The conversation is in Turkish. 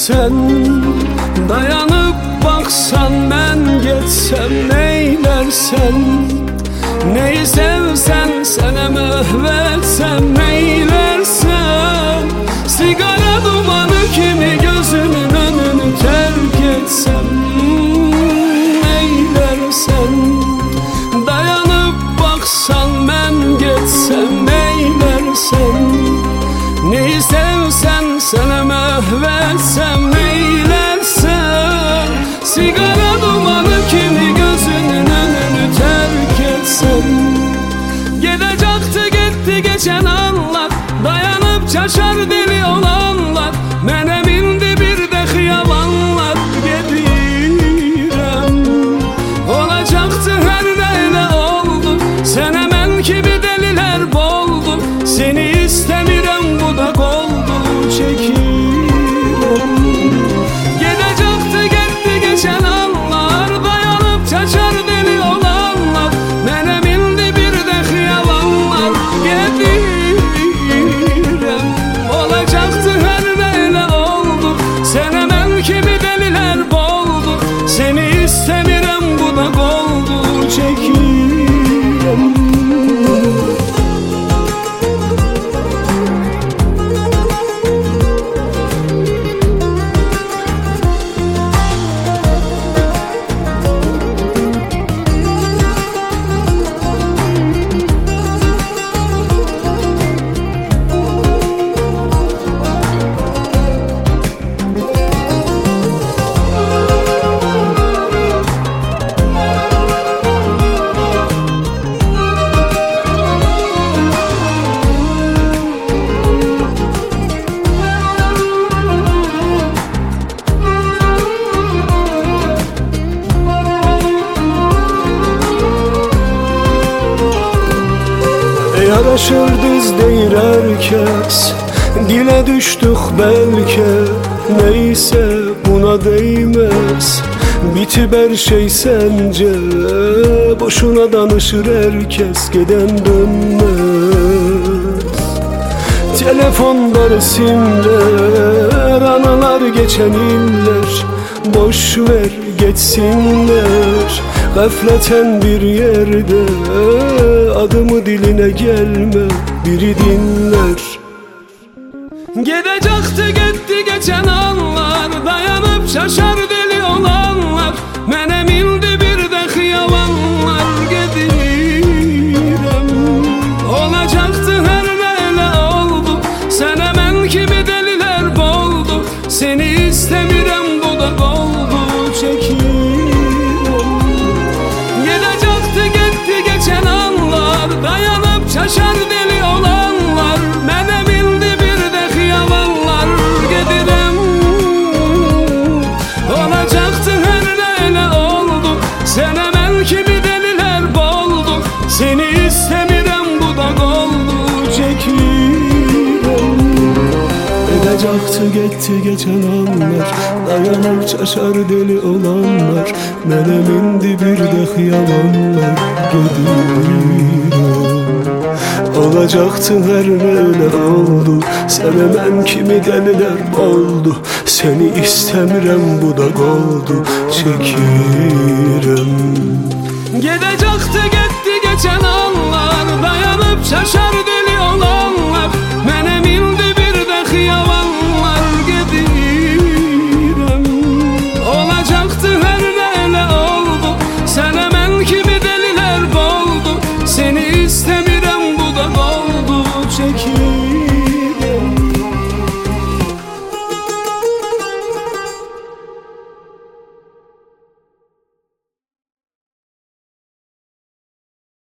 sen, dayanıp baksan ben geçsem neylersen. Neyi sevsen sana mühvetsem neylersen. Sigara dumanı kimi gözümün önünü terk etsem neylersen. Dayanıp baksan ben geçsem neylersen. Neyi sevsen sana mühvetsem neylersen. Sigara dumanı kimi gözünün önünü terk etsem. Gidecekti gitti geçen anlar, dayanıp çaşar deli olanlar. Menemin dibirde hıyalanlar gedirem. Olacaktı her neyle oldu, sen hemen kimi deliler boldu. Seni istemirem bu da goldu çekirem. Gidecekti gitti geçen anlar, dayanıp çaşar deli olanlar. Menemin dibirde hıyalanlar gedirem. Olacaktı her neyle oldu, sen hemen kimi deliler boldu. Seni istemirem bu da goldu çekirem. Yaraşır düz deyir herkes, dile düştük belki. Neyse buna değmez, bitip her şey sence. Boşuna danışır herkes, giden dönmez. Telefonda resimler, anılar geçen iller. Boş ver geçsinler, gafleten bir yerde. Adımı diline gelme, biri dinler. Gidecekti gitti geçen anlar, dayanıp şaşar deli olanlar. Menemin dibirde hıyalanlar gedirem. Olacaktı her neyle oldu, sen hemen kimi deliler boldu. Seni istemirem bu da goldu çekirem. Gidecekti gitti geçen anlar, dayanıp şaşar deli olanlar. Menemin dibirde hıyalanlar gedirem. Olacaktı her neyle oldu, sen hemen kimi deliler boldu. Seni istemirem bu da goldu çekirem. Gidecekti gitti geçen anlar, dayanıp şaşar deli olanlar. Menemin dibirde hıyalanlar gedirem. Olacaktı her neyle oldu, sen hemen kimi deliler oldu. Seni istemirem bu da goldu çekirem. Gidecekti gitti geçen anlar, dayanıp şaşar